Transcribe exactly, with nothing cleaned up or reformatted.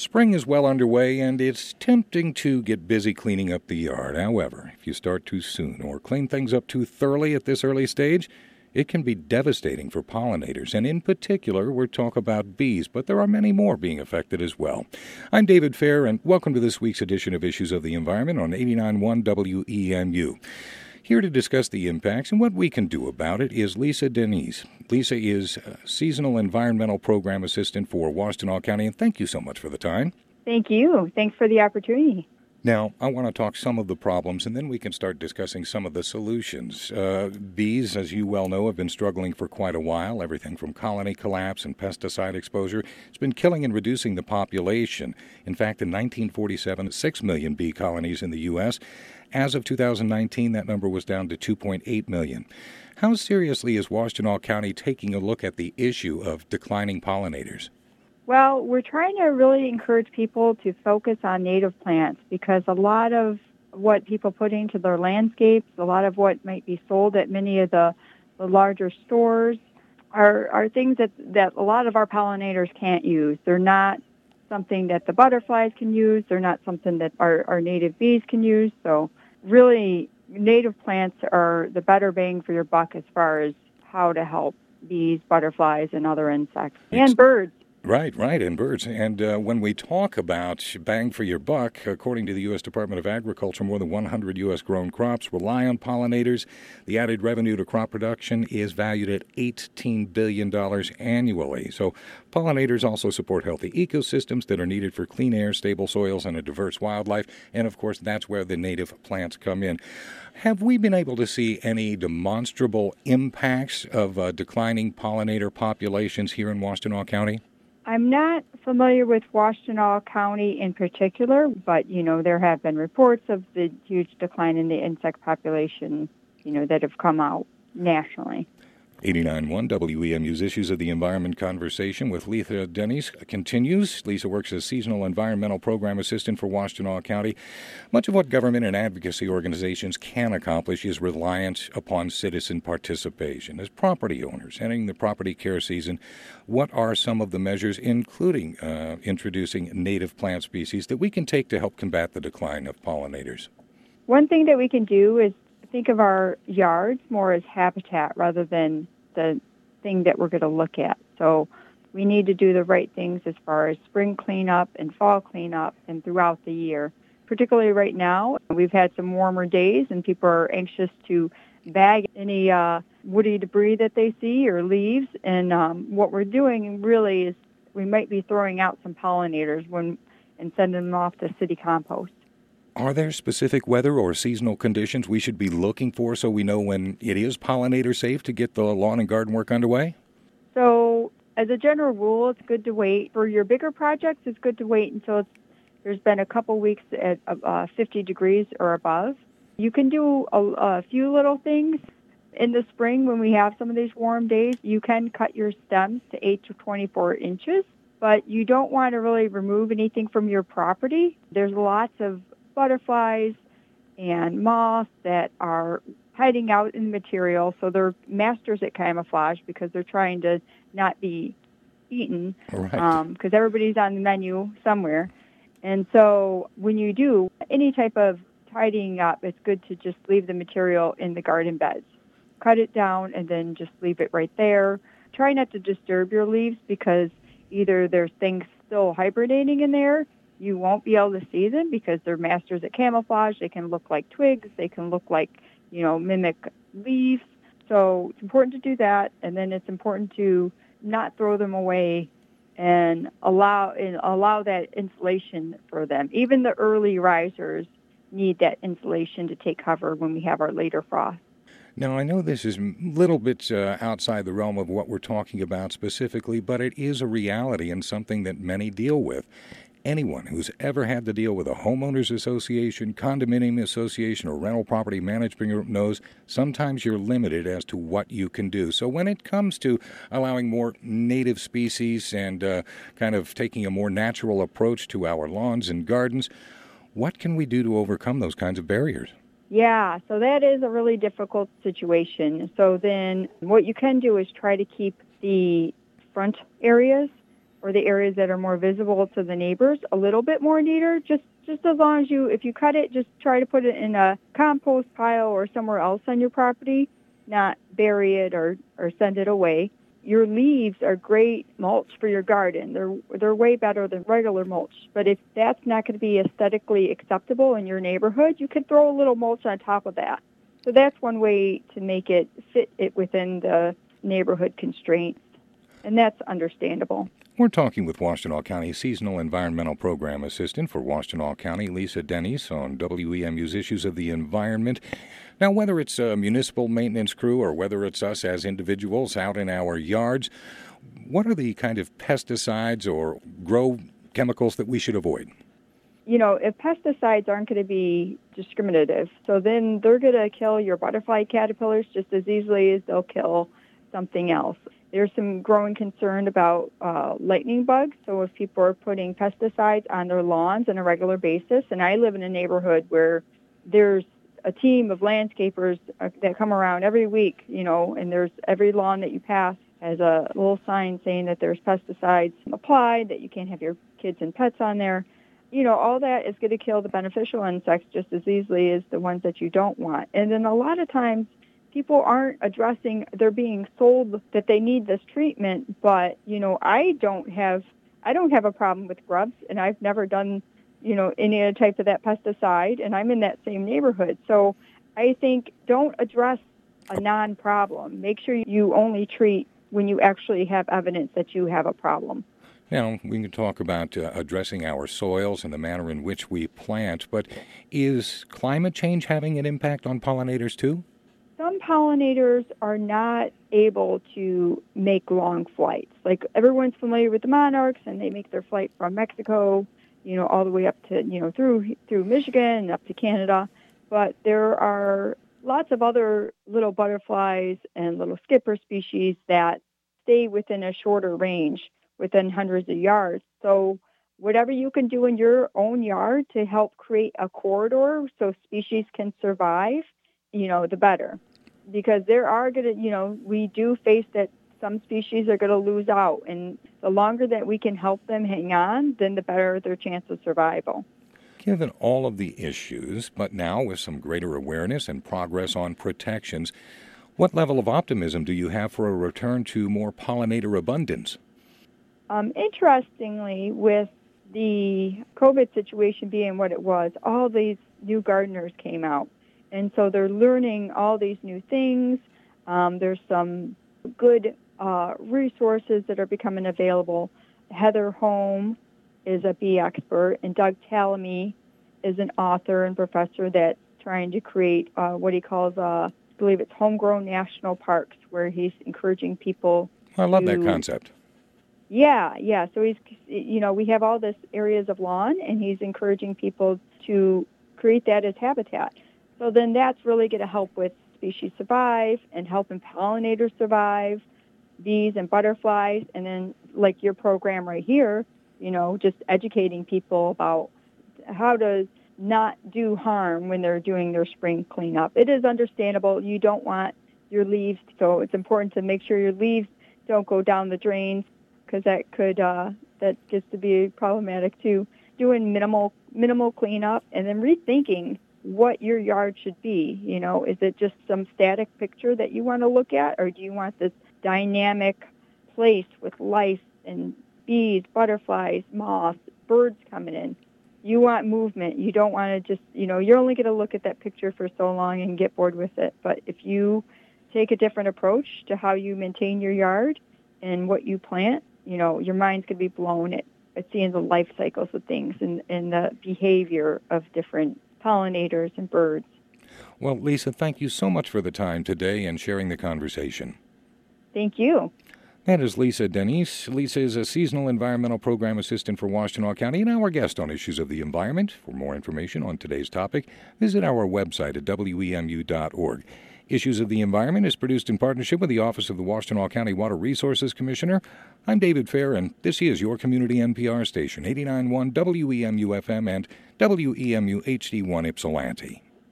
Spring is well underway, and it's tempting to get busy cleaning up the yard. However, if you start too soon or clean things up too thoroughly at this early stage, it can be devastating for pollinators, and in particular, we're talking about bees, but there are many more being affected as well. I'm David Fair, and welcome to this week's edition of Issues of the Environment on eighty-nine point one W E M U. Here to discuss the impacts and what we can do about it is Lisa Denise. Lisa is a Seasonal Environmental Program Assistant for Washtenaw County, and thank you so much for the time. Thank you. Thanks for the opportunity. Now, I want to talk some of the problems, and then we can start discussing some of the solutions. Uh, bees, as you well know, have been struggling for quite a while. Everything from colony collapse and pesticide exposure. It's been killing and reducing the population. In fact, in nineteen forty-seven, six million bee colonies in the U S As of two thousand nineteen, that number was down to two point eight million. How seriously is Washtenaw County taking a look at the issue of declining pollinators? Well, we're trying to really encourage people to focus on native plants because a lot of what people put into their landscapes, a lot of what might be sold at many of the, the larger stores are, are things that, that a lot of our pollinators can't use. They're not something that the butterflies can use. They're not something that our, our native bees can use. So really, native plants are the better bang for your buck as far as how to help bees, butterflies, and other insects, and birds. Right, right, and birds. And uh, when we talk about bang for your buck, according to the U S Department of Agriculture, more than one hundred U S grown crops rely on pollinators. The added revenue to crop production is valued at eighteen billion dollars annually. So pollinators also support healthy ecosystems that are needed for clean air, stable soils, and a diverse wildlife. And, of course, that's where the native plants come in. Have we been able to see any demonstrable impacts of uh, declining pollinator populations here in Washtenaw County? I'm not familiar with Washtenaw County in particular, but, you know, there have been reports of the huge decline in the insect population, you know, that have come out nationally. eighty-nine point one W E M U's Issues of the Environment conversation with Lisa Denise continues. Lisa works as Seasonal Environmental Program Assistant for Washtenaw County. Much of what government and advocacy organizations can accomplish is reliant upon citizen participation. As property owners entering the property care season, what are some of the measures, including uh, introducing native plant species, that we can take to help combat the decline of pollinators? One thing that we can do is think of our yards more as habitat rather than the thing that we're going to look at. So we need to do the right things as far as spring cleanup and fall cleanup and throughout the year. Particularly right now, we've had some warmer days and people are anxious to bag any uh, woody debris that they see or leaves. And um, what we're doing really is we might be throwing out some pollinators when and sending them off to city compost. Are there specific weather or seasonal conditions we should be looking for so we know when it is pollinator safe to get the lawn and garden work underway? So, as a general rule, it's good to wait. For your bigger projects, it's good to wait until it's, there's been a couple weeks at uh, fifty degrees or above. You can do a, a few little things. In the spring, when we have some of these warm days, you can cut your stems to eight to twenty-four inches, but you don't want to really remove anything from your property. There's lots of butterflies and moths that are hiding out in the material, so they're masters at camouflage because they're trying to not be eaten, right. um, because everybody's on the menu somewhere. And so when you do any type of tidying up, it's good to just leave the material in the garden beds. Cut it down and then just leave it right there. Try not to disturb your leaves because either there's things still hibernating in there, you won't be able to see them because they're masters at camouflage. They can look like twigs. They can look like, you know, mimic leaves. So it's important to do that. And then it's important to not throw them away and allow and allow that insulation for them. Even the early risers need that insulation to take cover when we have our later frost. Now, I know this is a little bit uh, outside the realm of what we're talking about specifically, but it is a reality and something that many deal with. Anyone who's ever had to deal with a homeowners association, condominium association, or rental property management group knows sometimes you're limited as to what you can do. So when it comes to allowing more native species and uh, kind of taking a more natural approach to our lawns and gardens, what can we do to overcome those kinds of barriers? Yeah, so that is a really difficult situation. So then what you can do is try to keep the front areas or the areas that are more visible to the neighbors a little bit more neater. Just just as long as you, if you cut it, just try to put it in a compost pile or somewhere else on your property, not bury it or, or send it away. Your leaves are great mulch for your garden. They're they're way better than regular mulch. But if that's not going to be aesthetically acceptable in your neighborhood, you could throw a little mulch on top of that. So that's one way to make it fit it within the neighborhood constraints, and that's understandable. We're talking with Washtenaw County Seasonal Environmental Program Assistant for Washtenaw County, Lisa Denise, on W E M U's Issues of the Environment. Now, whether it's a municipal maintenance crew or whether it's us as individuals out in our yards, what are the kind of pesticides or grow chemicals that we should avoid? You know, if pesticides aren't going to be discriminative, so then they're going to kill your butterfly caterpillars just as easily as they'll kill something else. There's some growing concern about uh, lightning bugs, so if people are putting pesticides on their lawns on a regular basis, and I live in a neighborhood where there's a team of landscapers uh, that come around every week, you know, and there's every lawn that you pass has a little sign saying that there's pesticides applied, that you can't have your kids and pets on there. You know, all that is going to kill the beneficial insects just as easily as the ones that you don't want. And then a lot of times people aren't addressing, they're being sold that they need this treatment, but, you know, I don't have, I don't have a problem with grubs, and I've never done, you know, any other type of that pesticide, and I'm in that same neighborhood. So I think don't address a non-problem. Make sure you only treat when you actually have evidence that you have a problem. Now, we can talk about uh, addressing our soils and the manner in which we plant, but is climate change having an impact on pollinators too? Some pollinators are not able to make long flights. Like, everyone's familiar with the monarchs, and they make their flight from Mexico, you know, all the way up to, you know, through through Michigan and up to Canada. But there are lots of other little butterflies and little skipper species that stay within a shorter range, within hundreds of yards. So whatever you can do in your own yard to help create a corridor so species can survive, you know, the better. Because there are going to, you know, we do face that some species are going to lose out. And the longer that we can help them hang on, then the better their chance of survival. Given all of the issues, but now with some greater awareness and progress on protections, what level of optimism do you have for a return to more pollinator abundance? Um, interestingly, with the COVID situation being what it was, all these new gardeners came out. And so they're learning all these new things. Um, there's some good uh, resources that are becoming available. Heather Holm is a bee expert, and Doug Tallamy is an author and professor that's trying to create uh, what he calls, uh, I believe it's homegrown national parks, where he's encouraging people. I love to, that concept. Yeah, yeah. So he's, you know, we have all this areas of lawn, and he's encouraging people to create that as habitat. So then that's really going to help with species survive and helping pollinators survive, bees and butterflies, and then like your program right here, you know, just educating people about how to not do harm when they're doing their spring cleanup. It is understandable. You don't want your leaves, so it's important to make sure your leaves don't go down the drains, because that could, uh, that gets to be problematic too. Doing minimal, minimal cleanup, and then rethinking what your yard should be. You know, is it just some static picture that you want to look at, or do you want this dynamic place with life and bees, butterflies, moths, birds coming in? You want movement. You don't want to just, you know, you're only going to look at that picture for so long and get bored with it. But if you take a different approach to how you maintain your yard and what you plant, you know, your mind's going to be blown at, at seeing the life cycles of things and, and the behavior of different pollinators and birds. Well, Lisa, thank you so much for the time today and sharing the conversation. Thank you. That is Lisa Denise. Lisa is a Seasonal Environmental Program Assistant for Washtenaw County and our guest on Issues of the Environment. For more information on today's topic, visit our website at W E M U dot org. Issues of the Environment is produced in partnership with the Office of the Washtenaw County Water Resources Commissioner. I'm David Fair, and this is your community N P R station, eighty-nine point one W E M U F M and W E M U H D one Ypsilanti.